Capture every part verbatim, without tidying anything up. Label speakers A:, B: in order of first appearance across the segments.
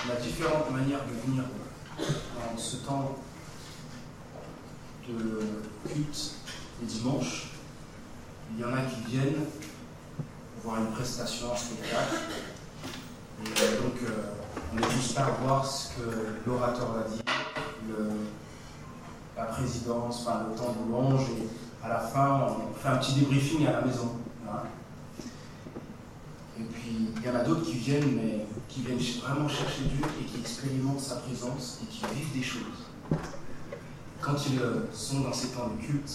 A: On a différentes manières de venir dans ce temps de culte les dimanches. Il y en a qui viennent pour voir une prestation, un spectacle. Et donc, euh, on est juste là à voir ce que l'orateur va dire, le, la présidence, enfin, le temps de louange, et à la fin, on fait un petit débriefing à la maison. Voilà. Et puis, il y en a d'autres qui viennent, mais qui viennent vraiment chercher Dieu et qui expérimentent sa présence et qui vivent des choses. Quand ils sont dans ces temps de culte,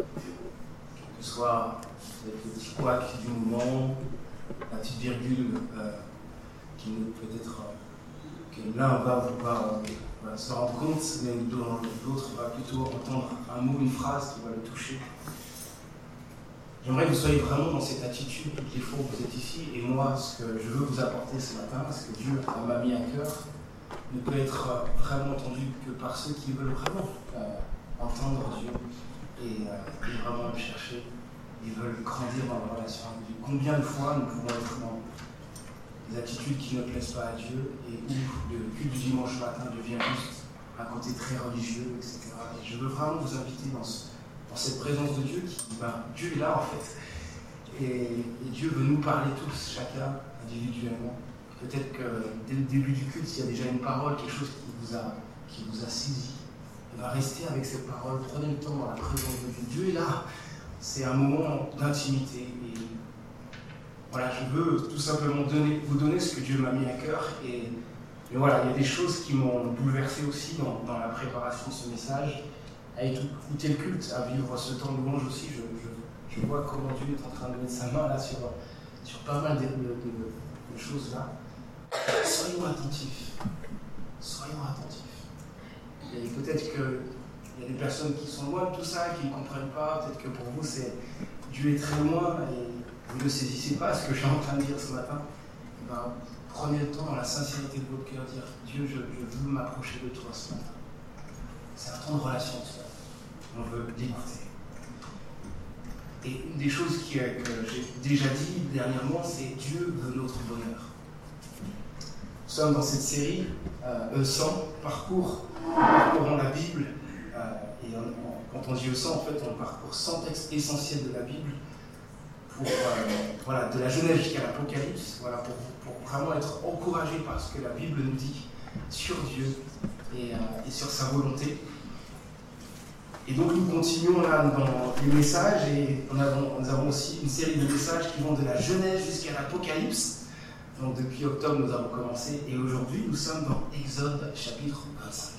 A: que ce soit le petit couac du moment, la petite virgule euh, qui peut-être euh, que l'un va vouloir euh, va se rendre compte, mais l'autre va plutôt entendre un mot, une phrase qui va le toucher. J'aimerais que vous soyez vraiment dans cette attitude toutes les fois où vous êtes ici. Et moi, ce que je veux vous apporter ce matin, ce que Dieu m'a mis à cœur, ne peut être vraiment entendu que par ceux qui veulent vraiment euh, entendre Dieu et, euh, et vraiment le chercher et veulent grandir dans la relation avec Dieu. Combien de fois nous pouvons être dans des attitudes qui ne plaisent pas à Dieu et où le culte du dimanche matin devient juste un côté très religieux, et cetera. Et je veux vraiment vous inviter dans ce dans cette présence de Dieu, qui, ben, Dieu est là en fait. Et, et Dieu veut nous parler tous, chacun individuellement. Peut-être que dès le début du culte, s'il y a déjà une parole, quelque chose qui vous a, qui vous a saisi, et ben, restez avec cette parole, prenez le temps dans la présence de Dieu. Dieu est là. C'est un moment d'intimité. Et voilà, je veux tout simplement donner, vous donner ce que Dieu m'a mis à cœur. Et, et voilà, il y a des choses qui m'ont bouleversé aussi dans, dans la préparation de ce message. À écouter le culte, à vivre ce temps de louange aussi, je, je, je vois comment Dieu est en train de mettre sa main là sur, sur pas mal de, de, de, de choses là. Soyons attentifs. Soyons attentifs. Et peut-être qu'il y a des personnes qui sont loin de tout ça, qui ne comprennent pas. Peut-être que pour vous, c'est Dieu est très loin et vous ne saisissez pas ce que je suis en train de dire ce matin. Et ben, prenez le temps dans la sincérité de votre cœur, dire Dieu, je, je veux m'approcher de toi ce matin. C'est un temps de relation, ça. On veut l'écouter. Et une des choses qui, que j'ai déjà dit dernièrement, c'est Dieu veut notre bonheur. Nous sommes dans cette série, euh, E cent, parcours, parcourant la Bible. Euh, et on, on, quand on dit E cent, en fait, on parcourt cent textes essentiels de la Bible, pour, euh, voilà, de la Genèse jusqu'à l'Apocalypse, voilà, pour, pour vraiment être encouragé par ce que la Bible nous dit sur Dieu et, euh, et sur sa volonté. Et donc nous continuons là dans les messages et nous avons, nous avons aussi une série de messages qui vont de la Genèse jusqu'à l'Apocalypse. Donc depuis octobre nous avons commencé et aujourd'hui nous sommes dans Exode chapitre vingt-cinq.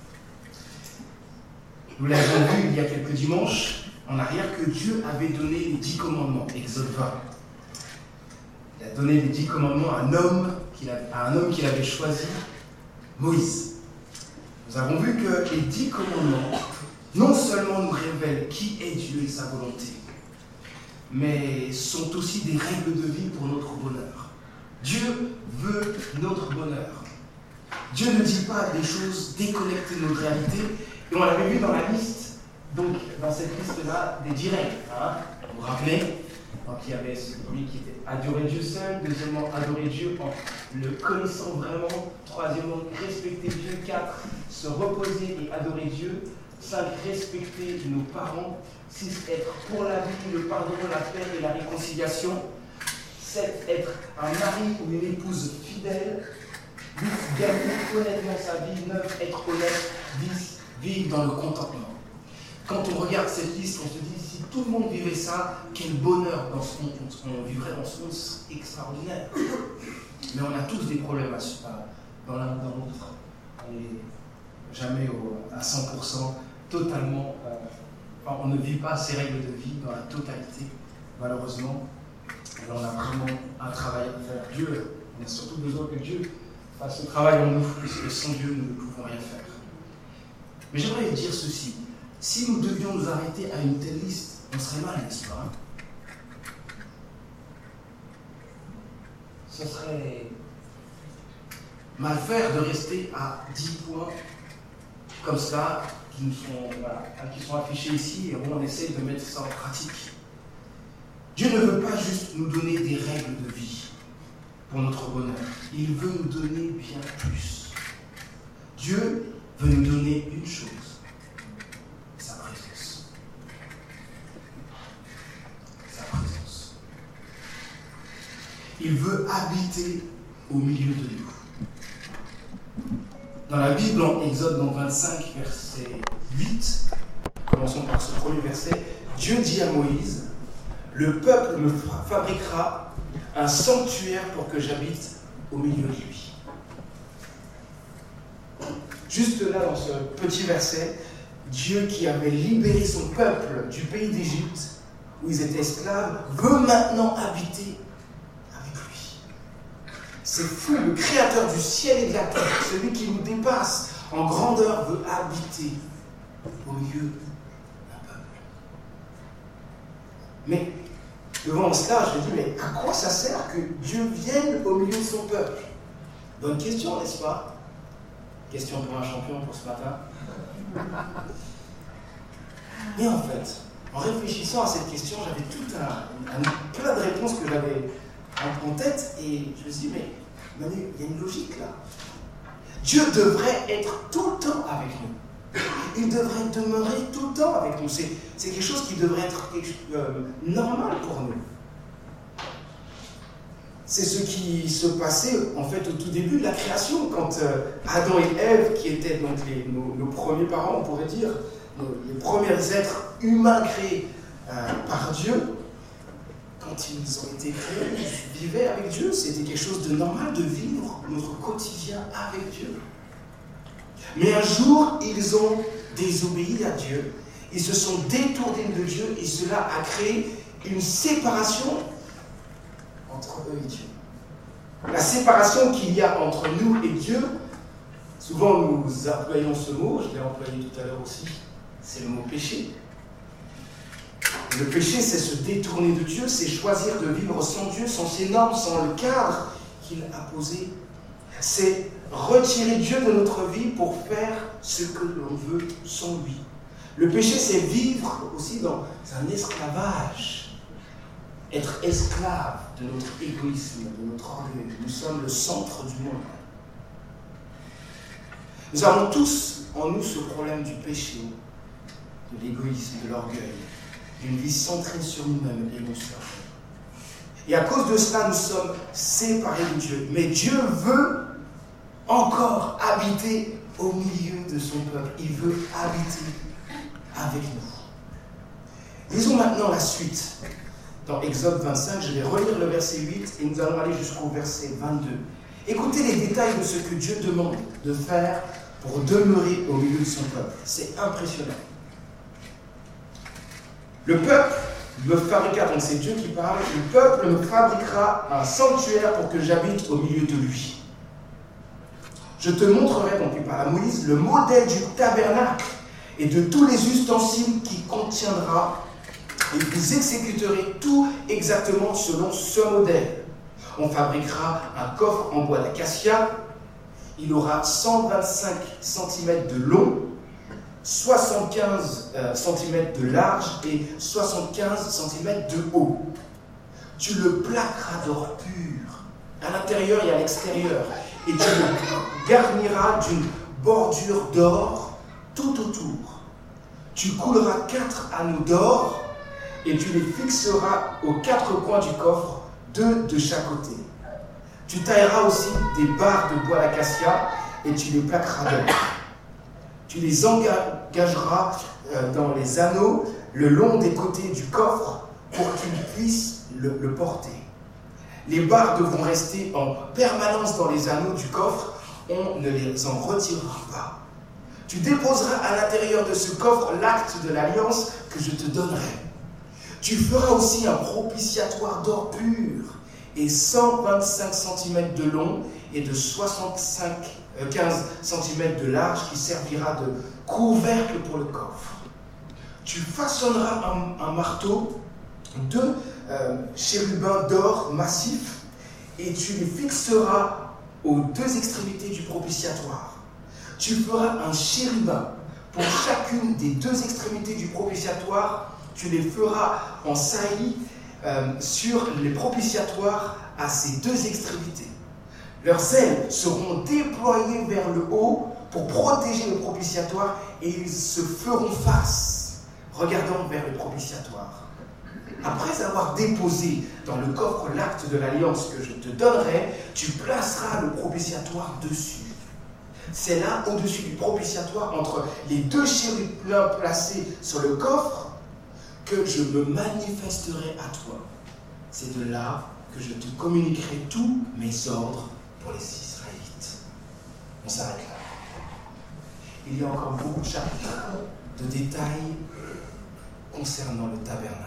A: Nous l'avons vu il y a quelques dimanches en arrière que Dieu avait donné les dix commandements, Exode vingt. Il a donné les dix commandements à un homme qu'il avait, à un homme qu'il avait choisi, Moïse. Nous avons vu que les dix commandements non seulement nous révèlent qui est Dieu et sa volonté, mais sont aussi des règles de vie pour notre bonheur. Dieu veut notre bonheur. Dieu ne dit pas des choses déconnectées de notre réalité. Et on l'avait vu dans la liste, donc dans cette liste-là, des dix règles. Hein, vous vous rappelez? Donc il y avait ce premier qui était adorer Dieu seul, deuxièmement adorer Dieu en le connaissant vraiment, troisièmement respecter Dieu, quatre se reposer et adorer Dieu, cinq respecter nos parents, six être pour la vie, le pardon, la paix et la réconciliation, sept être un mari ou une épouse fidèle, huit gagner honnêtement sa vie, neuf être honnête, dix vivre dans le contentement. Quand on regarde cette liste, on se dit si tout le monde vivait ça, quel bonheur dans ce monde, on vivrait dans ce monde extraordinaire. Mais on a tous des problèmes à, dans l'un dans l'autre. On n'est jamais au, à cent pour cent, totalement. Euh, enfin, on ne vit pas ces règles de vie dans la totalité, malheureusement. Et on a vraiment un travail à faire. Dieu, on a surtout besoin que Dieu fasse ce travail en nous, puisque sans Dieu, nous ne pouvons rien faire. Mais j'aimerais dire ceci. Si nous devions nous arrêter à une telle liste, on serait mal, n'est-ce pas? Ce serait mal faire de rester à dix points comme ça, qui, nous sont, voilà, qui sont affichés ici, et on essaie de mettre ça en pratique. Dieu ne veut pas juste nous donner des règles de vie pour notre bonheur. Il veut nous donner bien plus. Dieu veut nous donner une chose, sa présence. Sa présence. Il veut habiter au milieu de nous. Dans la Bible, en Exode dans vingt-cinq, verset huit, commençons par ce premier verset, Dieu dit à Moïse, « Le peuple me fabriquera un sanctuaire pour que j'habite au milieu de lui. » Juste là, dans ce petit verset, Dieu qui avait libéré son peuple du pays d'Égypte, où ils étaient esclaves, veut maintenant habiter avec lui. C'est fou, le créateur du ciel et de la terre, celui qui nous dépasse en grandeur, veut habiter au milieu d'un peuple. Mais devant cela, je me dis, mais à quoi ça sert que Dieu vienne au milieu de son peuple? Bonne question, n'est-ce pas? Question pour un champion pour ce matin. Mais en fait, en réfléchissant à cette question, j'avais tout un, un plein de réponses que j'avais en, en tête et je me suis dit, mais Manu, il y a une logique là. Dieu devrait être tout le temps avec nous. Il devrait demeurer tout le temps avec nous. C'est, c'est quelque chose qui devrait être euh, normal pour nous. C'est ce qui se passait en fait au tout début de la création, quand euh, Adam et Ève, qui étaient donc les, nos, nos premiers parents, on pourrait dire, nos, les premiers êtres humains créés euh, par Dieu, quand ils ont été créés, ils vivaient avec Dieu. C'était quelque chose de normal de vivre notre quotidien avec Dieu. Mais un jour, ils ont désobéi à Dieu, ils se sont détournés de Dieu et cela a créé une séparation entre eux et Dieu. La séparation qu'il y a entre nous et Dieu, souvent nous employons ce mot, je l'ai employé tout à l'heure aussi, c'est le mot péché. Le péché, c'est se détourner de Dieu, c'est choisir de vivre sans Dieu, sans ses normes, sans le cadre qu'il a posé. C'est retirer Dieu de notre vie pour faire ce que l'on veut sans lui. Le péché, c'est vivre aussi dans un esclavage. Être esclave de notre égoïsme, de notre orgueil. Nous sommes le centre du monde. Nous avons tous en nous ce problème du péché, de l'égoïsme, de l'orgueil, d'une vie centrée sur nous-mêmes et nos sœurs. Et à cause de cela, nous sommes séparés de Dieu. Mais Dieu veut encore habiter au milieu de son peuple. Il veut habiter avec nous. Lisons maintenant la suite. Dans Exode vingt-cinq, je vais relire le verset huit et nous allons aller jusqu'au verset vingt-deux. Écoutez les détails de ce que Dieu demande de faire pour demeurer au milieu de son peuple. C'est impressionnant. Le peuple me fabriquera, donc c'est Dieu qui parle, le peuple me fabriquera un sanctuaire pour que j'habite au milieu de lui. Je te montrerai, donc il parle à Moïse, le modèle du tabernacle et de tous les ustensiles qu'il contiendra. Et vous exécuterez tout exactement selon ce modèle. On fabriquera un coffre en bois d'acacia. Il aura cent vingt-cinq centimètres de long, soixante-quinze centimètres de large et soixante-quinze centimètres de haut. Tu le plaqueras d'or pur, à l'intérieur et à l'extérieur, et tu le garniras d'une bordure d'or tout autour. Tu couleras quatre anneaux d'or et tu les fixeras aux quatre coins du coffre, deux de chaque côté. Tu tailleras aussi des barres de bois d'acacia et tu les plaqueras d'or. Tu les engageras dans les anneaux le long des côtés du coffre pour qu'ils puissent le, le porter. Les barres devront rester en permanence dans les anneaux du coffre, on ne les en retirera pas. Tu déposeras à l'intérieur de ce coffre l'acte de l'alliance que je te donnerai. Tu feras aussi un propitiatoire d'or pur et cent vingt-cinq centimètres de long et de soixante-quinze centimètres de large qui servira de couvercle pour le coffre. Tu façonneras un, un marteau, deux euh, chérubins d'or massifs et tu les fixeras aux deux extrémités du propitiatoire. Tu feras un chérubin pour chacune des deux extrémités du propitiatoire. Tu les feras en saillie euh, sur les propitiatoires à ces deux extrémités. Leurs ailes seront déployées vers le haut
B: pour protéger le propitiatoire et ils se feront face, regardant vers le propitiatoire. Après avoir déposé dans le coffre l'acte de l'alliance que je te donnerai, tu placeras le propitiatoire dessus. C'est là, au-dessus du propitiatoire, entre les deux chérubins placés sur le coffre, que je me manifesterai à toi. C'est de là que je te communiquerai tous mes ordres pour les Israélites. On s'arrête là. Il y a encore beaucoup de chapitres, de détails concernant le tabernacle.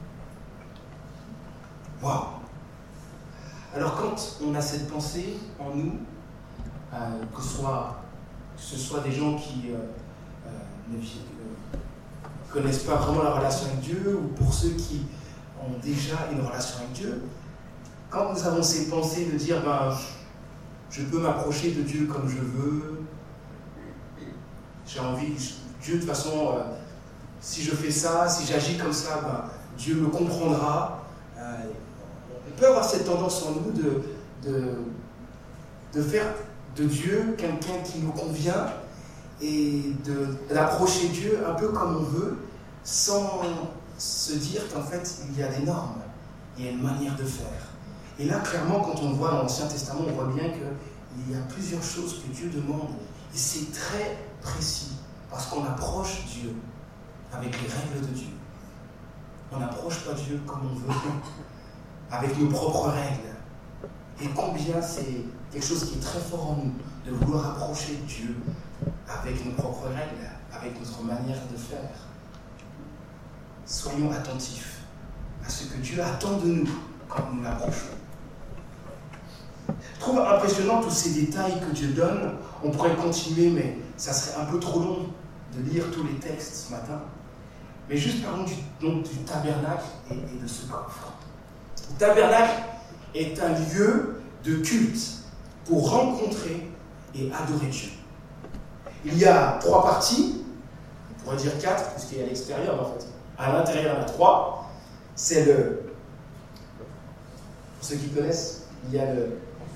B: Waouh! Alors quand on a cette pensée en nous, euh, que, soit, que ce soit des gens qui euh, euh, ne euh, connaissent pas vraiment la relation avec Dieu, ou pour ceux qui ont déjà une relation avec Dieu, quand nous avons ces pensées de dire ben, je, je peux m'approcher de Dieu comme je veux, j'ai envie, Dieu de toute façon, euh, si je fais ça, si j'agis comme ça, ben, Dieu me comprendra. Euh, on peut avoir cette tendance en nous de, de, de faire de Dieu quelqu'un qui nous convient et de, d'approcher Dieu un peu comme on veut, sans se dire qu'en fait, il y a des normes, il y a une manière de faire. Et là, clairement, quand on voit dans l'Ancien Testament, on voit bien qu'il y a plusieurs choses que Dieu demande. Et c'est très précis, parce qu'on approche Dieu avec les règles de Dieu. On n'approche pas Dieu comme on veut, avec nos propres règles. Et combien c'est quelque chose qui est très fort en nous, de vouloir approcher Dieu avec nos propres règles, avec notre manière de faire. Soyons attentifs à ce que Dieu attend de nous quand nous l'approchons. Je trouve impressionnant tous ces détails que Dieu donne. On pourrait continuer, mais ça serait un peu trop long de lire tous les textes ce matin. Mais juste parlons du, donc, du tabernacle et, et de ce coffre. Le tabernacle est un lieu de culte pour rencontrer et adorer Dieu. Il y a trois parties, on pourrait dire quatre, puisqu'il y a à l'extérieur en fait. À l'intérieur, il y en a trois. C'est le... Pour ceux qui connaissent, il y a le...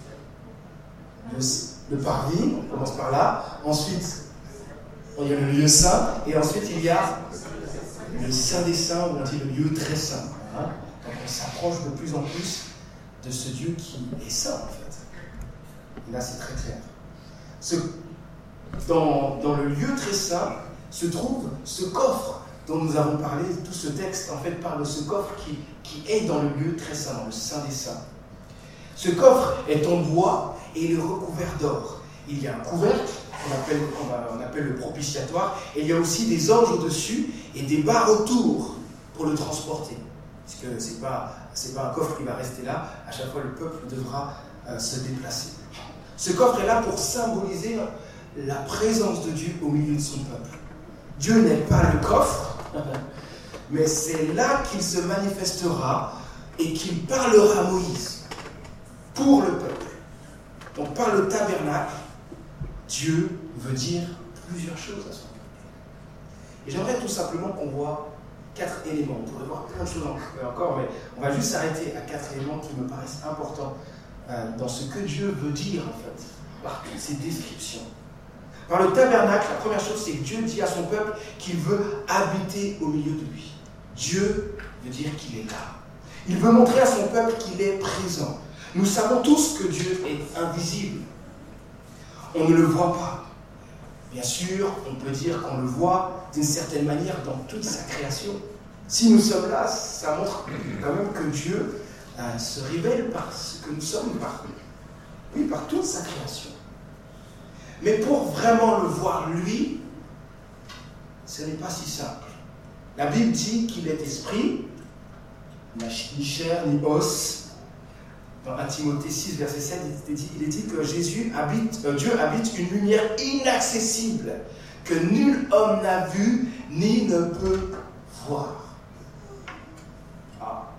B: Le, le parvis, on commence par là. Ensuite, il y a le lieu saint. Et ensuite, il y a le Saint des Saints, ou on dit le lieu très saint. Hein? Donc, on s'approche de plus en plus de ce Dieu qui est saint, en fait. Et là, c'est très clair. Ce, dans, dans le lieu très saint se trouve ce coffre dont nous avons parlé. Tout ce texte, en fait, parle de ce coffre qui, qui est dans le lieu très saint, dans le Saint des Saints. Ce coffre est en bois et il est recouvert d'or. Il y a un couvercle, qu'on appelle, on appelle le propitiatoire, et il y a aussi des anges au-dessus et des barres autour pour le transporter. Parce que ce n'est pas, c'est pas un coffre qui va rester là, à chaque fois le peuple devra euh, se déplacer. Ce coffre est là pour symboliser la présence de Dieu au milieu de son peuple. Dieu n'est pas le coffre, mais c'est là qu'il se manifestera et qu'il parlera à Moïse pour le peuple. Donc par le tabernacle, Dieu veut dire plusieurs choses à son peuple. Et j'aimerais tout simplement qu'on voit quatre éléments. On pourrait voir plein de choses encore, mais on va juste s'arrêter à quatre éléments qui me paraissent importants euh, dans ce que Dieu veut dire en fait, par toutes ces descriptions. Par le tabernacle, la première chose, c'est que Dieu dit à son peuple qu'il veut habiter au milieu de lui. Dieu veut dire qu'il est là. Il veut montrer à son peuple qu'il est présent. Nous savons tous que Dieu est invisible. On ne le voit pas. Bien sûr, on peut dire qu'on le voit d'une certaine manière dans toute sa création. Si nous sommes là, ça montre quand même que Dieu euh, se révèle par ce que nous sommes, par, oui, par toute sa création. Mais pour vraiment le voir lui, ce n'est pas si simple. La Bible dit qu'il est esprit, il n'a ni chair ni os. Dans un Timothée six, verset sept, il est dit, il est dit que Jésus habite, euh, Dieu habite une lumière inaccessible que nul homme n'a vue ni ne peut voir. Ah.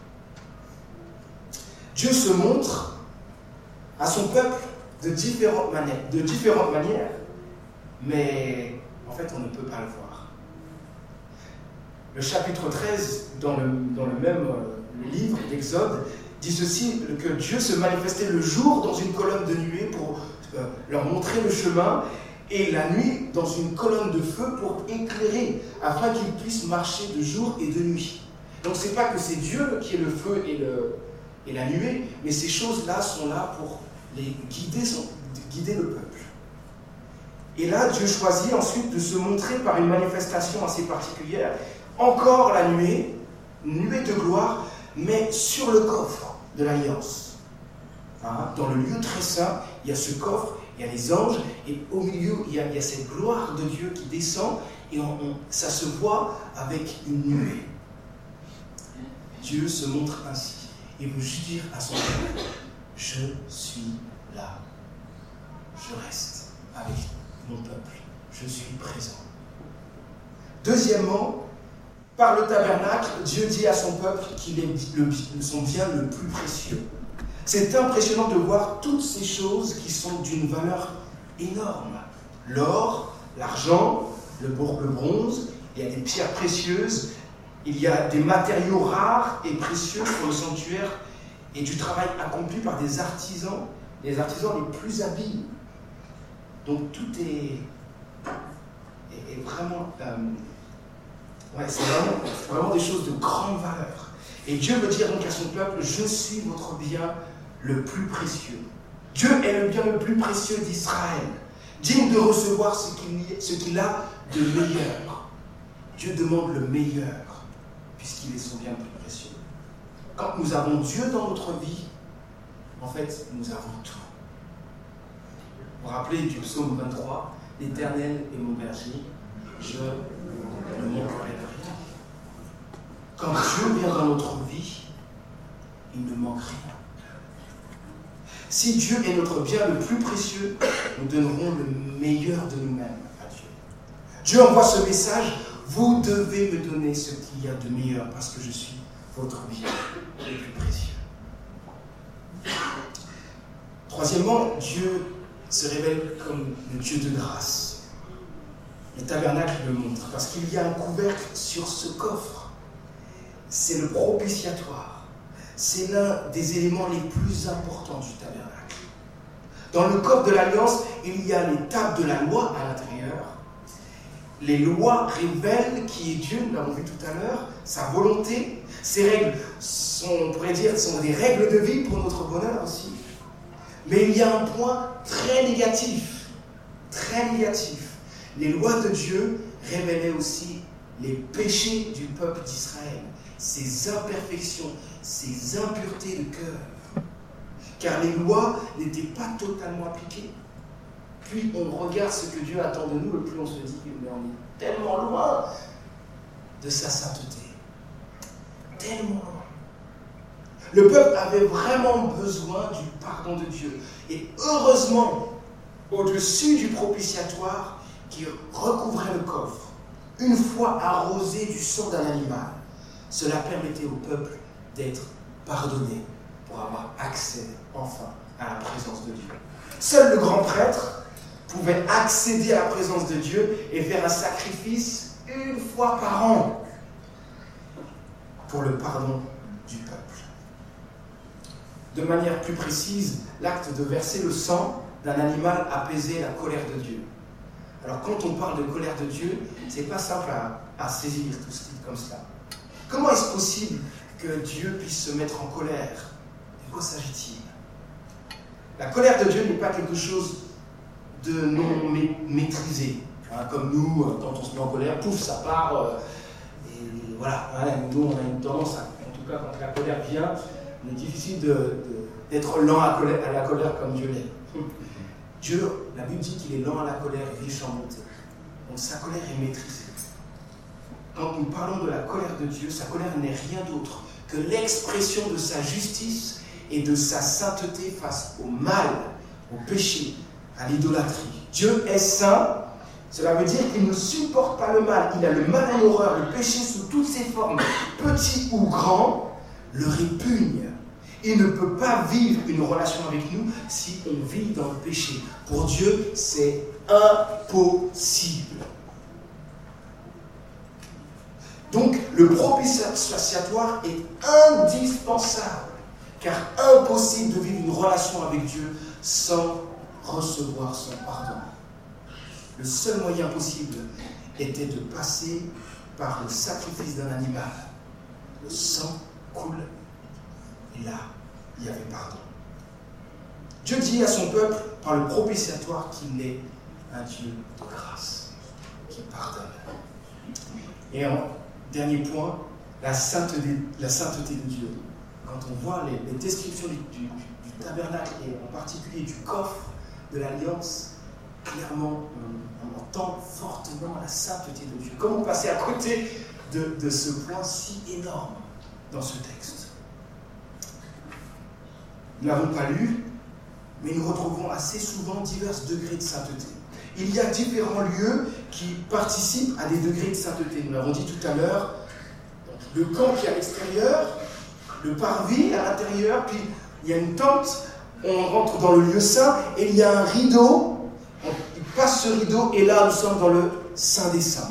B: Dieu se montre à son peuple de différentes manières, de différentes manières, mais en fait on ne peut pas le voir. Le chapitre treize, dans le, dans le même euh, livre d'Exode, dit ceci, que Dieu se manifestait le jour dans une colonne de nuée pour euh, leur montrer le chemin, et la nuit dans une colonne de feu pour éclairer, afin qu'ils puissent marcher de jour et de nuit. Donc c'est pas que c'est Dieu qui est le feu et, le, et la nuée, mais ces choses-là sont là pour les guider, son, guider le peuple. Et là, Dieu choisit ensuite de se montrer par une manifestation assez particulière, encore la nuée, une nuée de gloire, mais sur le coffre de l'Alliance. Hein, dans le lieu très saint, il y a ce coffre, il y a les anges, et au milieu, il y a, il y a cette gloire de Dieu qui descend, et on, on, ça se voit avec une nuée. Dieu se montre ainsi, et veut juste dire à son peuple, je suis là, je reste avec mon peuple, je suis présent. Deuxièmement, par le tabernacle, Dieu dit à son peuple qu'il est le, son bien le plus précieux. C'est impressionnant de voir toutes ces choses qui sont d'une valeur énorme. L'or, l'argent, le, le bronze, il y a des pierres précieuses, il y a des matériaux rares et précieux pour le sanctuaire et du travail accompli par des artisans, les artisans les plus habiles. Donc tout est, est, est vraiment... Euh, ouais, c'est vraiment, vraiment des choses de grande valeur. Et Dieu veut dire donc à son peuple, je suis votre bien le plus précieux. Dieu est le bien le plus précieux d'Israël, digne de recevoir ce qu'il, ce qu'il a de meilleur. Dieu demande le meilleur, puisqu'il est son bien le plus précieux. Quand nous avons Dieu dans notre vie, en fait, nous avons tout. Vous vous rappelez du psaume vingt-trois, « L'Éternel est mon berger, je ne manquerai de rien. » Quand Dieu vient dans notre vie, il ne manque rien. Si Dieu est notre bien le plus précieux, nous donnerons le meilleur de nous-mêmes à Dieu. Dieu envoie ce message, vous devez me donner ce qu'il y a de meilleur parce que je suis votre bien le plus précieux. Troisièmement, Dieu se révèle comme le Dieu de grâce. Le tabernacle le montre parce qu'il y a un couvercle sur ce coffre. C'est le propitiatoire. C'est l'un des éléments les plus importants du tabernacle. Dans le coffre de l'Alliance, il y a les tables de la loi à l'intérieur. Les lois révèlent qui est Dieu, nous l'avons vu tout à l'heure, sa volonté. Ces règles sont, on pourrait dire, sont des règles de vie pour notre bonheur aussi. Mais il y a un point très négatif, très négatif. Les lois de Dieu révélaient aussi les péchés du peuple d'Israël, ses imperfections, ses impuretés de cœur. Car les lois n'étaient pas totalement appliquées. Puis on regarde ce que Dieu attend de nous, le plus on se dit, mais on est tellement loin de sa sainteté. Tellement loin. Le peuple avait vraiment besoin du pardon de Dieu. Et heureusement, au-dessus du propitiatoire qui recouvrait le coffre, une fois arrosé du sang d'un animal, cela permettait au peuple d'être pardonné pour avoir accès enfin à la présence de Dieu. Seul le grand prêtre pouvait accéder à la présence de Dieu et faire un sacrifice une fois par an pour le pardon du peuple. De manière plus précise, l'acte de verser le sang d'un animal apaisait la colère de Dieu. Alors quand on parle de colère de Dieu, c'est pas simple à, à saisir tout ce qui comme cela. Comment est-ce possible que Dieu puisse se mettre en colère? De quoi s'agit-il? La colère de Dieu n'est pas quelque chose de non maîtrisé. Hein, comme nous, quand on se met en colère, pouf, ça part. Euh, et voilà, hein, nous, on a une tendance, à, en tout cas, quand la colère vient, il est difficile de, de, d'être lent à, colère, à la colère comme Dieu l'est. Dieu, la Bible dit qu'il est lent à la colère et riche en bonté. Donc sa colère est maîtrisée. Quand nous parlons de la colère de Dieu, sa colère n'est rien d'autre que l'expression de sa justice et de sa sainteté face au mal, au péché, à l'idolâtrie. Dieu est saint, cela veut dire qu'il ne supporte pas le mal. Il a le mal en horreur, le péché sous toutes ses formes, petit ou grand, le répugne. Il ne peut pas vivre une relation avec nous si on vit dans le péché. Pour Dieu, c'est impossible. Donc, le propitiatoire est indispensable, car impossible de vivre une relation avec Dieu sans recevoir son pardon. Le seul moyen possible était de passer par le sacrifice d'un animal. Le sang coule, et là, il y avait pardon. Dieu dit à son peuple, par le propitiatoire, qu'il est un Dieu de grâce, qui pardonne. Et en dernier point, la sainteté, la sainteté de Dieu. Quand on voit les, les descriptions du, du, du tabernacle, et en particulier du coffre de l'Alliance, clairement, on, on entend fortement la sainteté de Dieu. Comment passer à côté de, de ce point si énorme dans ce texte? Nous ne l'avons pas lu, mais nous retrouvons assez souvent divers degrés de sainteté. Il y a différents lieux qui participent à des degrés de sainteté. Nous l'avons dit tout à l'heure, le camp qui est à l'extérieur, le parvis à l'intérieur, puis il y a une tente, on rentre dans le lieu saint, et il y a un rideau, on passe ce rideau, et là nous sommes dans le Saint des Saints.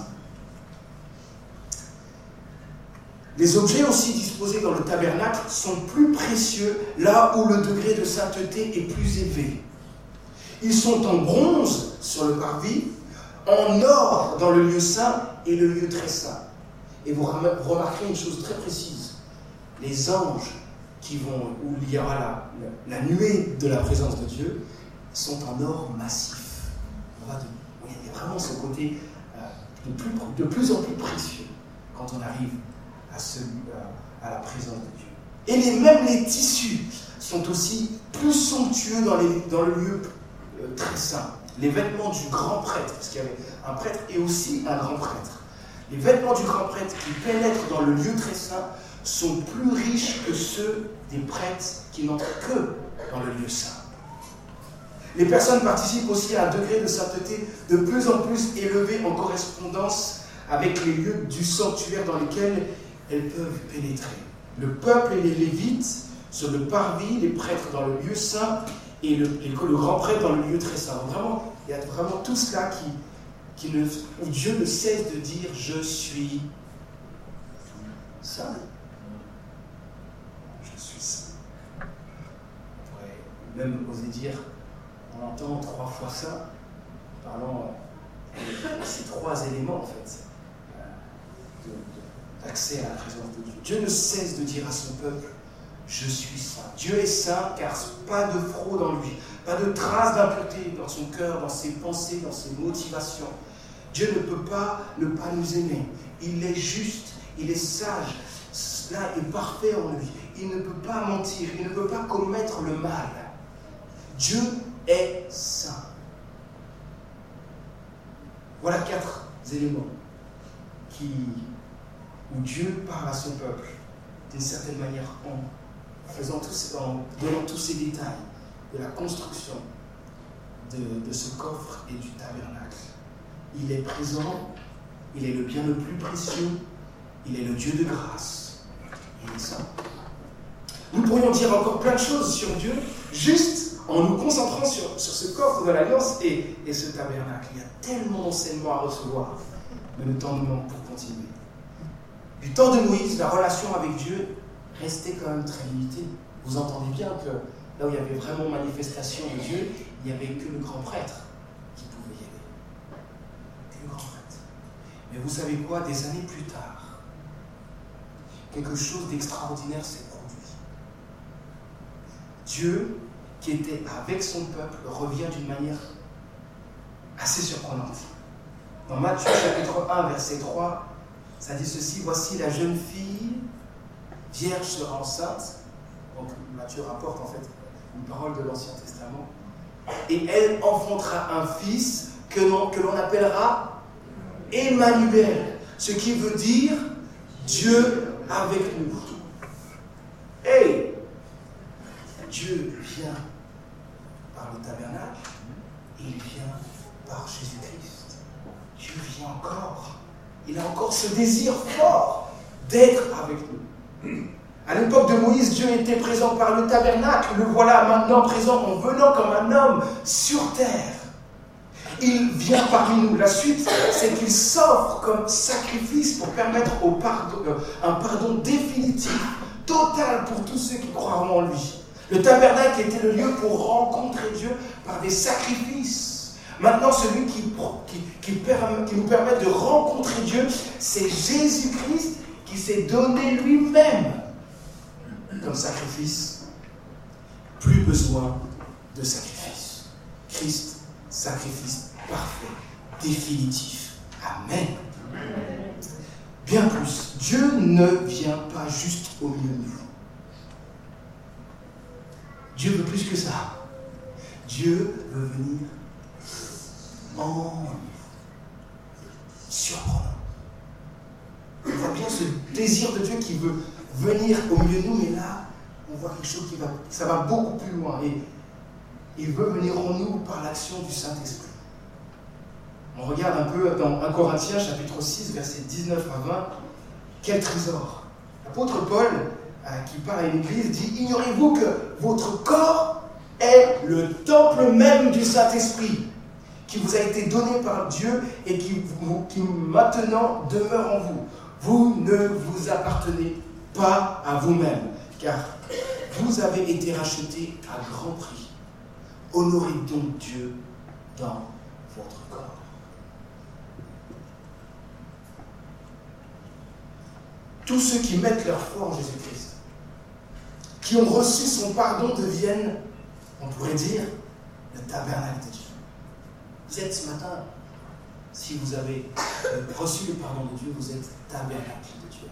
B: Les objets aussi disposés dans le tabernacle sont plus précieux là où le degré de sainteté est plus élevé. Ils sont en bronze sur le parvis, en or dans le lieu saint et le lieu très saint. Et vous remarquerez une chose très précise. Les anges qui vont, où il y aura la, la, la nuée de la présence de Dieu, sont en or massif. On va de, il y a vraiment ce côté euh, de, plus, de plus en plus précieux quand on arrive à, ce, à, à la présence de Dieu. Et les, même les tissus sont aussi plus somptueux dans, les, dans le lieu euh, très saint. Les vêtements du grand prêtre, parce qu'il y avait un prêtre et aussi un grand prêtre. Les vêtements du grand prêtre qui pénètrent dans le lieu très saint sont plus riches que ceux des prêtres qui n'entrent que dans le lieu saint. Les personnes participent aussi à un degré de sainteté de plus en plus élevé en correspondance avec les lieux du sanctuaire dans lesquels elles peuvent pénétrer. Le peuple et les Lévites sur le parvis, les prêtres dans le lieu saint et le, et le grand prêtre dans le lieu très saint. Donc vraiment, il y a vraiment tout cela qui, qui ne, où Dieu ne cesse de dire « Je suis saint ». Je suis saint. On pourrait même oser dire, on entend trois fois ça, parlant de ces trois éléments en fait, de, de, d'accès à la présence de Dieu. Dieu ne cesse de dire à son peuple, je suis saint. Dieu est saint car pas de fraude en lui, pas de trace d'impureté dans son cœur, dans ses pensées, dans ses motivations. Dieu ne peut pas ne pas nous aimer. Il est juste, il est sage, cela est parfait en lui. Il ne peut pas mentir, il ne peut pas commettre le mal. Dieu est saint. Voilà quatre éléments qui, où Dieu parle à son peuple d'une certaine manière en faisant tous, en donnant tous ces détails de la construction de, de ce coffre et du tabernacle. Il est présent, il est le bien le plus précieux, il est le Dieu de grâce. Il est saint. Nous pourrions dire encore plein de choses sur Dieu, juste en nous concentrant sur, sur ce coffre de l'Alliance et, et ce tabernacle. Il y a tellement d'enseignements à recevoir, mais le temps nous manque pour continuer. Du temps de Moïse, la relation avec Dieu restait quand même très limitée. Vous entendez bien que là où il y avait vraiment manifestation de Dieu, il n'y avait que le grand prêtre qui pouvait y aller. Que le grand prêtre. Mais vous savez quoi? Des années plus tard, quelque chose d'extraordinaire s'est produit. Dieu, qui était avec son peuple, revient d'une manière assez surprenante. Dans Matthieu chapitre un, verset trois, ça dit ceci, voici la jeune fille, vierge sera enceinte. Donc Matthieu rapporte en fait une parole de l'Ancien Testament. Et elle enfantera un fils que l'on, que l'on appellera Emmanuel, ce qui veut dire Dieu avec nous. Hey! Dieu vient par le tabernacle, il vient par Jésus-Christ. Dieu vient encore. Il a encore ce désir fort d'être avec nous. À l'époque de Moïse, Dieu était présent par le tabernacle. Le voilà maintenant présent en venant comme un homme sur terre. Il vient parmi nous. La suite, c'est qu'il s'offre comme sacrifice pour permettre au pardon, euh, un pardon définitif, total pour tous ceux qui croiront en lui. Le tabernacle était le lieu pour rencontrer Dieu par des sacrifices, Maintenant, celui qui, qui, qui, permet, qui nous permet de rencontrer Dieu, c'est Jésus-Christ qui s'est donné lui-même comme sacrifice. Plus besoin de sacrifice. Christ, sacrifice parfait, définitif. Amen. Bien plus, Dieu ne vient pas juste au milieu de nous. Dieu veut plus que ça. Dieu veut venir en nous. Surprenant. On voit bien ce désir de Dieu qui veut venir au milieu de nous, mais là, on voit quelque chose qui va, ça va beaucoup plus loin. Et il veut venir en nous par l'action du Saint-Esprit. On regarde un peu dans un Corinthiens, chapitre six, versets dix-neuf à vingt. Quel trésor! L'apôtre Paul, euh, qui parle à une église, dit « Ignorez-vous que votre corps est le temple même du Saint-Esprit, qui vous a été donné par Dieu et qui, vous, qui maintenant demeure en vous. Vous ne vous appartenez pas à vous-même, car vous avez été rachetés à grand prix. Honorez donc Dieu dans votre corps. » Tous ceux qui mettent leur foi en Jésus-Christ, qui ont reçu son pardon, deviennent, on pourrait dire, le tabernacle de Dieu. Vous êtes ce matin, si vous avez reçu le pardon de Dieu, vous êtes tabernacle de Dieu.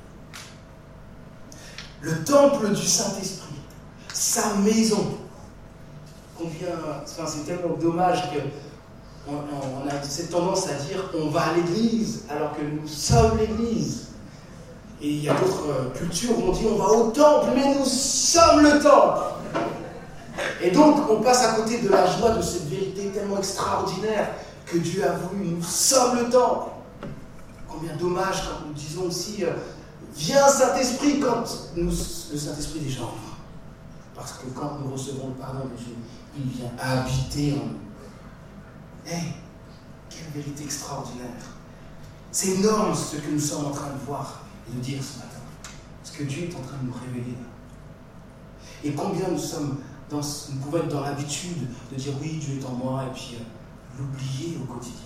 B: Le temple du Saint-Esprit, sa maison. Combien, enfin, c'est tellement dommage qu'on on a cette tendance à dire on va à l'église alors que nous sommes l'église. Et il y a d'autres cultures où on dit on va au temple, mais nous sommes le temple. Et donc on passe à côté de la joie de cette vérité tellement extraordinaire que Dieu a voulu. Nous sommes le temple. Combien dommage quand nous disons aussi viens Saint-Esprit quand nous, le Saint-Esprit déjà en nous. Parce que quand nous recevons le pardon de Dieu, il vient habiter en nous. Hey, quelle vérité extraordinaire. C'est énorme ce que nous sommes en train de voir et de dire ce matin. Ce que Dieu est en train de nous révéler. Et combien nous sommes dans, nous pouvons être dans l'habitude de dire oui, Dieu est en moi, et puis euh, l'oublier au quotidien.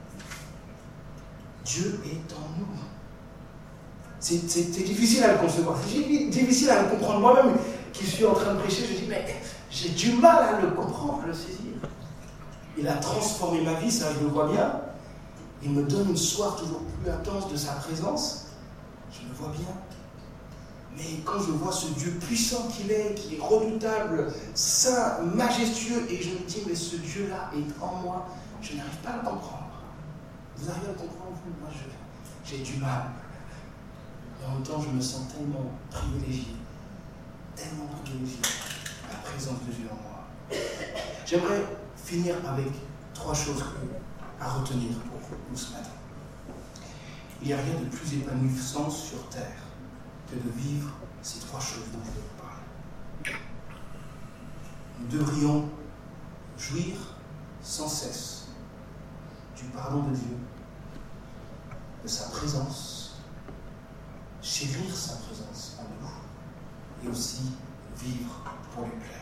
B: Dieu est en nous. C'est, c'est, c'est difficile à le concevoir. C'est difficile à le comprendre. Moi-même, qui suis en train de prêcher, je dis, mais j'ai du mal à le comprendre, à le saisir. Il a transformé ma vie, ça je le vois bien. Il me donne une soif toujours plus intense de sa présence. Je le vois bien. Mais quand je vois ce Dieu puissant qu'il est, qui est redoutable, saint, majestueux, et je me dis, mais ce Dieu-là est en moi, je n'arrive pas à le comprendre. Vous arrivez à le comprendre, vous? Moi, je, j'ai du mal. Et en même temps, je me sens tellement privilégié, tellement privilégié, la présence de Dieu en moi. J'aimerais finir avec trois choses à retenir pour vous ce matin. Il n'y a rien de plus épanouissant sur terre que de vivre ces trois choses dont je vais vous parler. Nous devrions jouir sans cesse du pardon de Dieu, de sa présence, chérir sa présence en nous, et aussi vivre pour lui plaire.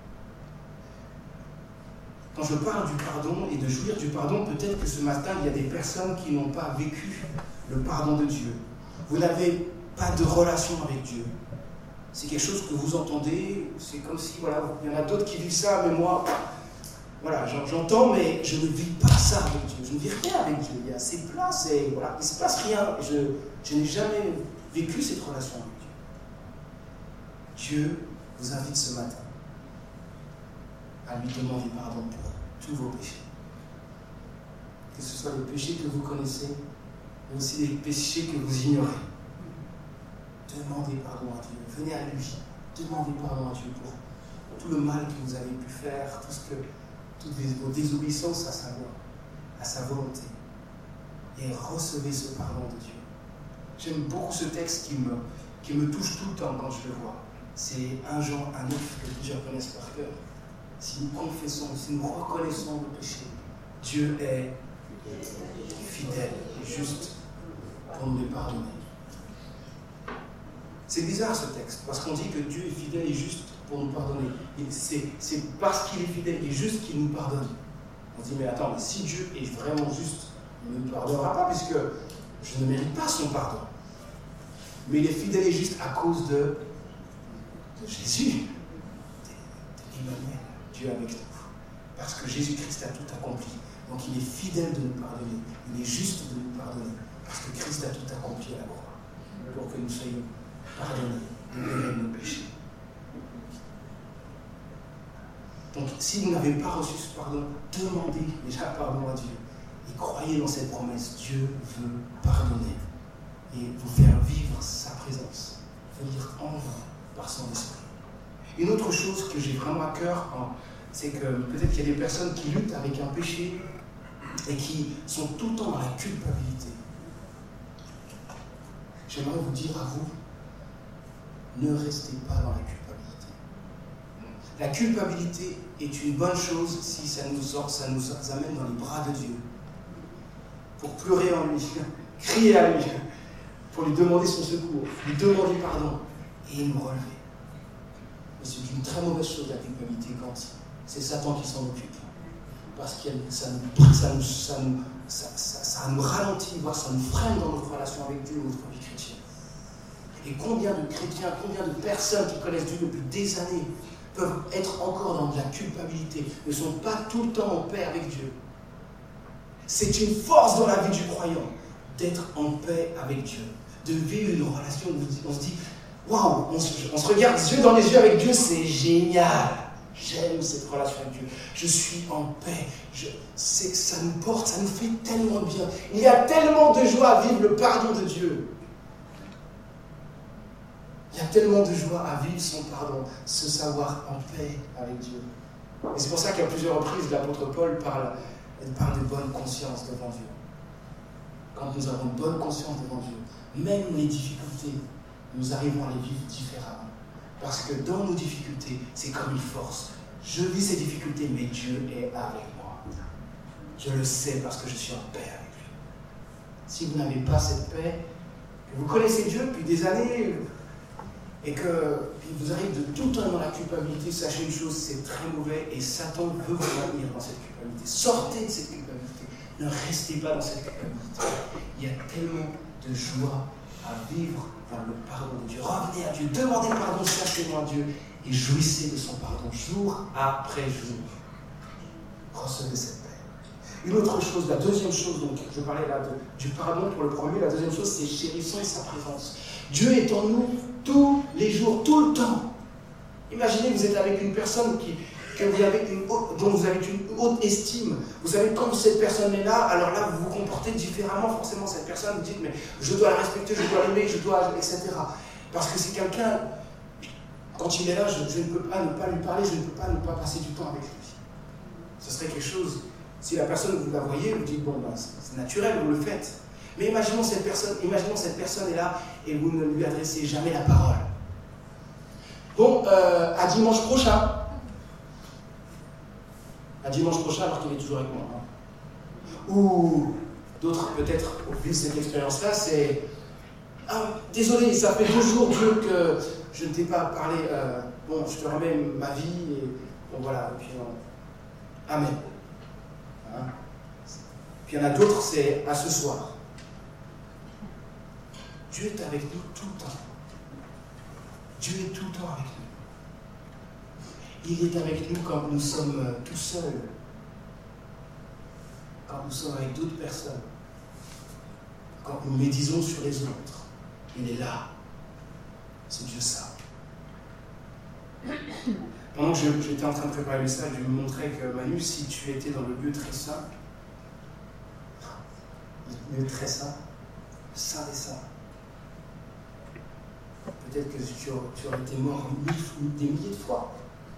B: Quand je parle du pardon et de jouir du pardon, peut-être que ce matin, il y a des personnes qui n'ont pas vécu le pardon de Dieu. Vous n'avez pas de relation avec Dieu. C'est quelque chose que vous entendez, c'est comme si, voilà, il y en a d'autres qui vivent ça, mais moi, voilà, j'entends, mais je ne vis pas ça avec Dieu. Je ne vis rien avec Dieu. Il y a ces places et voilà, il ne se passe rien. Je, je n'ai jamais vécu cette relation avec Dieu. Dieu vous invite ce matin à lui demander pardon pour tous vos péchés. Que ce soit les péchés que vous connaissez, mais aussi les péchés que vous ignorez. Demandez pardon à Dieu. Venez à lui. Demandez pardon à Dieu pour tout le mal que vous avez pu faire, tout ce que, toutes vos désobéissances à sa loi, à sa volonté. Et recevez ce pardon de Dieu. J'aime beaucoup ce texte qui me, qui me touche tout le temps quand je le vois. C'est un Jean, un neuf que plusieurs connaissent par cœur. Si nous confessons, si nous reconnaissons nos péchés, Dieu est fidèle et juste pour nous les pardonner. C'est bizarre ce texte, parce qu'on dit que Dieu est fidèle et juste pour nous pardonner. Et c'est, c'est parce qu'il est fidèle et juste qu'il nous pardonne. On se dit, mais attends, mais si Dieu est vraiment juste, il ne me pardonnera pas, puisque je ne mérite pas son pardon. Mais il est fidèle et juste à cause de, de Jésus, d'Emmanuel, Dieu avec nous. Parce que Jésus-Christ a tout accompli. Donc il est fidèle de nous pardonner. Il est juste de nous pardonner. Parce que Christ a tout accompli à la croix. Pour que nous soyons pardonnés de nos péchés. Donc si vous n'avez pas reçu ce pardon, demandez déjà pardon à Dieu. Et croyez dans cette promesse. Dieu veut pardonner. Et vous faire vivre sa présence. Venir en vous par son esprit. Une autre chose que j'ai vraiment à cœur, hein, c'est que peut-être qu'il y a des personnes qui luttent avec un péché et qui sont tout le temps dans la culpabilité. J'aimerais vous dire à vous, ne restez pas dans la culpabilité. La culpabilité est une bonne chose si ça nous, ça nous amène dans les bras de Dieu. Pour pleurer en lui, crier à lui, pour lui demander son secours, lui demander pardon et nous relever. Mais c'est une très mauvaise chose la culpabilité quand c'est Satan qui s'en occupe. Parce que ça nous, ça, nous, ça, nous, ça, ça, ça nous ralentit, voire ça nous freine dans notre relation avec Dieu, notre vie chrétienne. Et combien de chrétiens, combien de personnes qui connaissent Dieu depuis des années peuvent être encore dans de la culpabilité, ne sont pas tout le temps en paix avec Dieu. C'est une force dans la vie du croyant d'être en paix avec Dieu, de vivre une relation où on se dit waouh, on, on se regarde yeux dans les yeux avec Dieu, c'est génial. J'aime cette relation avec Dieu. Je suis en paix. Je sais que ça nous porte, ça nous fait tellement bien. Il y a tellement de joie à vivre le pardon de Dieu. Il y a tellement de joie à vivre son pardon, se savoir en paix avec Dieu. Et c'est pour ça qu'à plusieurs reprises, l'apôtre Paul parle, parle de bonne conscience devant Dieu. Quand nous avons bonne conscience devant Dieu, même les difficultés, nous arrivons à les vivre différemment. Parce que dans nos difficultés, c'est comme une force. Je vis ces difficultés, mais Dieu est avec moi. Je le sais parce que je suis en paix avec lui. Si vous n'avez pas cette paix, que vous connaissez Dieu depuis des années, et que il vous arrive de tout le temps dans la culpabilité, sachez une chose, c'est très mauvais, et Satan veut vous maintenir dans cette culpabilité. Sortez de cette culpabilité. Ne restez pas dans cette culpabilité. Il y a tellement de joie à vivre dans le pardon de Dieu. Revenez à Dieu, demandez pardon simplement à Dieu et jouissez de son pardon jour après jour. Recevez cette paix. Une autre chose, la deuxième chose, donc je parlais là de, du pardon pour le premier, la deuxième chose c'est chérissons sa présence. Dieu est en nous tous les jours, tout le temps. Imaginez que vous êtes avec une personne qui, que vous avez une haute, dont vous avez une haute estime. Vous savez, quand cette personne est là, alors là, vous vous comportez différemment. Forcément, cette personne, vous dites, mais je dois la respecter, je dois l'aimer, je dois, et cetera. Parce que c'est quelqu'un, quand il est là, je, je ne peux pas ne pas lui parler, je ne peux pas ne pas passer du temps avec lui. Ce serait quelque chose, si la personne, vous la voyez, vous dites, bon, ben, c'est naturel, vous le faites. Mais imaginons cette personne, imaginons cette personne est là et vous ne lui adressez jamais la parole. Bon, euh, à dimanche prochain. À dimanche prochain, alors qu'il est toujours avec moi. Hein. Ou d'autres, peut-être, au vu de cette expérience-là, c'est ah, désolé, ça fait deux jours, Dieu, que je ne t'ai pas parlé. Euh, bon, je te remets ma vie, et bon, voilà. Et puis, euh, amen. Hein. Puis il y en a d'autres, c'est à ce soir. Dieu est avec nous tout le temps. Dieu est tout le temps avec nous. Il est avec nous quand nous sommes tout seuls, quand nous sommes avec d'autres personnes, quand nous médisons sur les autres. Il est là. C'est Dieu ça. Pendant que je, j'étais en train de préparer le message, je me montrais que Manu, si tu étais dans le lieu très saint, le lieu très saint, saint des saints, peut-être que tu aurais, tu aurais été mort mille, des milliers de fois.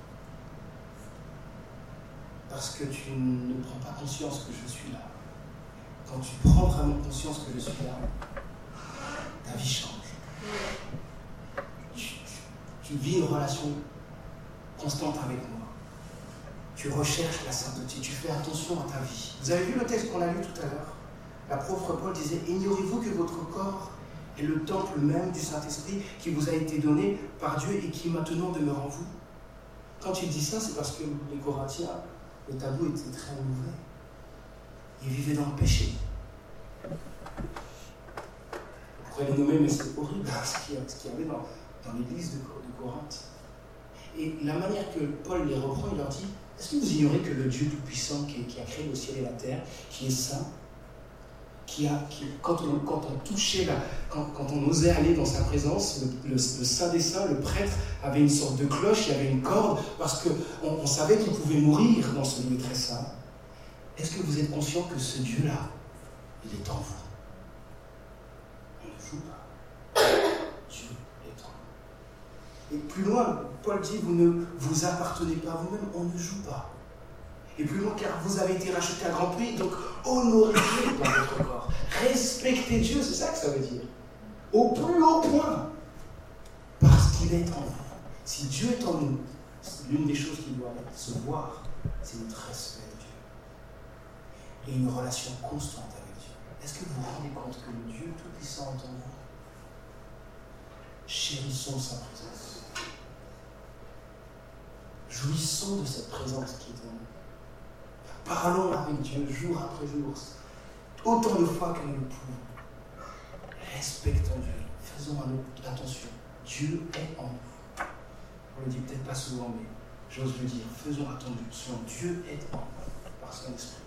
B: Parce que tu ne prends pas conscience que je suis là. Quand tu prends vraiment conscience que je suis là, ta vie change. Tu, tu, tu vis une relation constante avec moi. Tu recherches la sainteté, tu fais attention à ta vie. Vous avez vu le texte qu'on a lu tout à l'heure? L'apôtre Paul disait « Ignorez-vous que votre corps est le temple même du Saint-Esprit qui vous a été donné par Dieu et qui maintenant demeure en vous ?» Quand il dit ça, c'est parce que les Corinthiens, le tableau était très mauvais. Ils vivaient dans le péché. On pourrait les nommer, mais c'est horrible ce qu'il y avait dans, dans l'église de, de Corinthe. Et la manière que Paul les reprend, il leur dit, est-ce que vous ignorez que le Dieu Tout-Puissant qui, qui a créé le ciel et la terre, qui est saint, qui a, qui, quand, on, quand on touchait, la, quand, quand on osait aller dans sa présence, le, le, le Saint des Saints, le prêtre avait une sorte de cloche, il y avait une corde, parce qu'on on savait qu'il pouvait mourir dans ce lieu très saint. Est-ce que vous êtes conscient que ce Dieu-là, il est en vous? On ne joue pas. Dieu est en vous. Et plus loin, Paul dit, vous ne vous appartenez pas à vous-même, on ne joue pas. Et plus loin, car vous avez été rachetés à grand prix, donc honorez Dieu dans votre corps. Respectez Dieu, c'est ça que ça veut dire. Au plus haut point. Parce qu'il est en vous. Si Dieu est en nous, l'une des choses qui doit se voir, c'est notre respect de Dieu. Et une relation constante avec Dieu. Est-ce que vous vous rendez compte que le Dieu Tout-Puissant est en vous? Chérissons sa présence. Jouissons de cette présence qui est en nous. Parlons avec Dieu jour après jour, autant de fois que nous le pouvons. Respectons Dieu, faisons attention. Dieu est en nous. On le dit peut-être pas souvent, mais j'ose le dire. Faisons attention. Dieu est en nous par son esprit.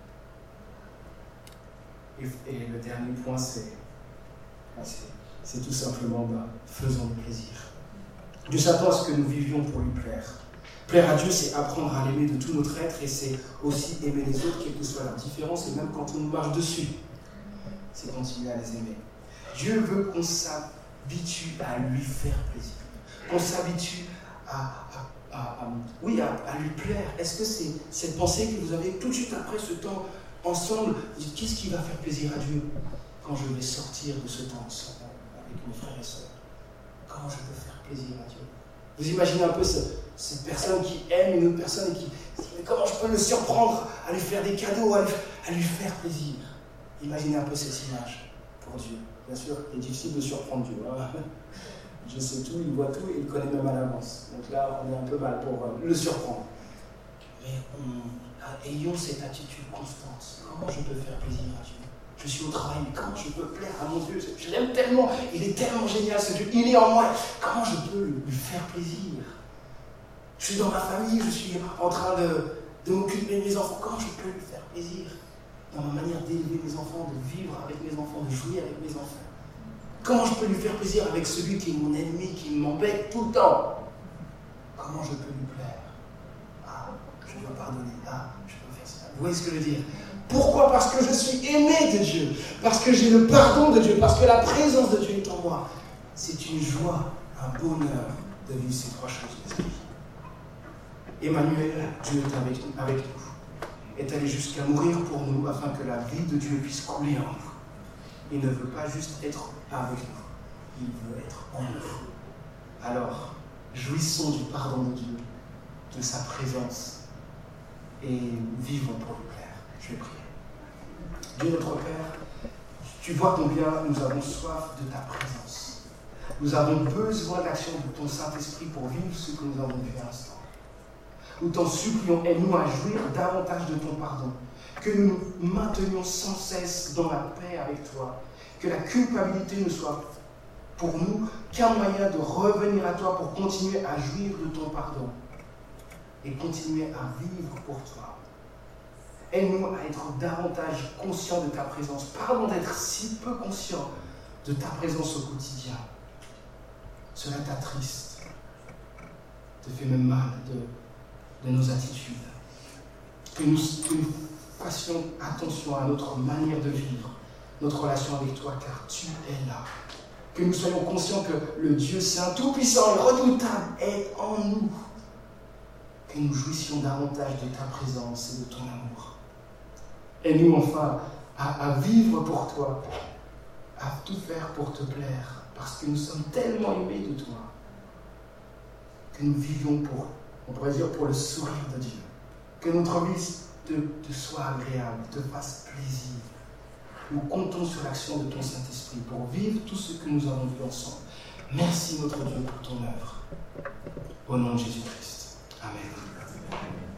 B: Et, et le dernier point, c'est, c'est, c'est tout simplement, bah, faisons le plaisir. Dieu s'attend à ce que nous vivions pour lui plaire. Plaire à Dieu, c'est apprendre à l'aimer de tout notre être et c'est aussi aimer les autres, quelle que soit leur différence, et même quand on nous marche dessus, c'est continuer à les aimer. Dieu veut qu'on s'habitue à lui faire plaisir, qu'on s'habitue à, à, à, à, oui, à, à lui plaire. Est-ce que c'est cette pensée que vous avez tout de suite après ce temps ensemble, qu'est-ce qui va faire plaisir à Dieu quand je vais sortir de ce temps ensemble avec mes frères et sœurs? Comment je peux faire plaisir à Dieu? Vous imaginez un peu ce, cette personne qui aime une autre personne et qui se dit mais comment je peux le surprendre à lui faire des cadeaux, à lui, à lui faire plaisir? Imaginez un peu cette image pour Dieu. Bien sûr, il est difficile de surprendre Dieu. Hein. Dieu sait tout, il voit tout et il connaît même à l'avance. Donc là, on est un peu mal pour euh, le surprendre. Mais on, ayons cette attitude constante. Comment je peux faire plaisir à Dieu? Je suis au travail, mais comment je peux plaire à mon Dieu? Je l'aime tellement, il est tellement génial ce Dieu, il est en moi. Comment je peux lui faire plaisir? Je suis dans ma famille, je suis en train de, de m'occuper de mes enfants. Comment je peux lui faire plaisir? Dans ma manière d'élever mes enfants, de vivre avec mes enfants, de jouer avec mes enfants. Comment je peux lui faire plaisir avec celui qui est mon ennemi, qui m'embête tout le temps? Comment je peux lui plaire? Ah, je peux pardonner. Ah, je peux faire ça. Vous voyez ce que je veux dire? Pourquoi? Parce que je suis aimé de Dieu, parce que j'ai le pardon de Dieu, parce que la présence de Dieu est en moi. C'est une joie, un bonheur de vivre ces trois choses, mes amis. Emmanuel, Dieu est avec nous, avec nous, est allé jusqu'à mourir pour nous afin que la vie de Dieu puisse couler en nous. Il ne veut pas juste être avec nous, il veut être en nous. Alors, jouissons du pardon de Dieu, de sa présence, et vivons pour lui plaire. Je vais prier. Dieu notre Père, tu vois combien nous avons soif de ta présence. Nous avons besoin d'action de ton Saint-Esprit pour vivre ce que nous avons vu à l'instant. Nous t'en supplions, aide-nous à jouir davantage de ton pardon, que nous nous maintenions sans cesse dans la paix avec toi, que la culpabilité ne soit pour nous qu'un moyen de revenir à toi pour continuer à jouir de ton pardon et continuer à vivre pour toi. Aide-nous à être davantage conscients de ta présence. Pardon d'être si peu conscients de ta présence au quotidien. Cela t'attriste, te fait même mal de, de nos attitudes. Que nous, que nous fassions attention à notre manière de vivre, notre relation avec toi, car tu es là. Que nous soyons conscients que le Dieu Saint, tout-puissant et redoutable est en nous. Que nous jouissions davantage de ta présence et de ton amour. Aide-nous enfin à, à vivre pour toi, à tout faire pour te plaire, parce que nous sommes tellement aimés de toi, que nous vivions pour, on pourrait dire, pour le sourire de Dieu. Que notre vie te, te soit agréable, te fasse plaisir. Nous comptons sur l'action de ton Saint-Esprit pour vivre tout ce que nous avons vu ensemble. Merci notre Dieu pour ton œuvre. Au nom de Jésus-Christ. Amen.